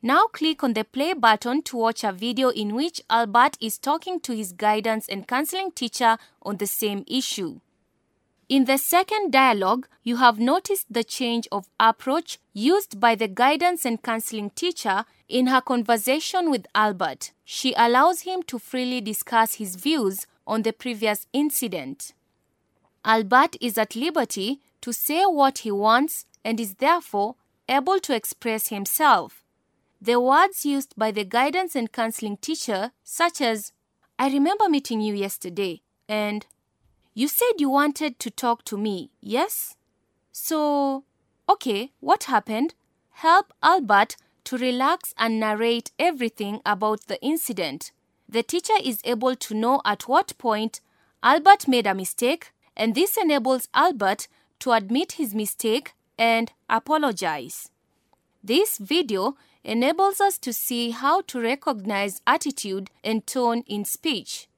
Now click on the play button to watch a video in which Albert is talking to his guidance and counseling teacher on the same issue. In the second dialogue, you have noticed the change of approach used by the guidance and counseling teacher in her conversation with Albert. She allows him to freely discuss his views on the previous incident. Albert is at liberty to say what he wants and is therefore able to express himself. The words used by the guidance and counseling teacher, such as, "I remember meeting you yesterday," and "You said you wanted to talk to me, yes? So, okay, what happened?" help Albert to relax and narrate everything about the incident. The teacher is able to know at what point Albert made a mistake, and this enables Albert to admit his mistake and apologize. This video enables us to see how to recognize attitude and tone in speech.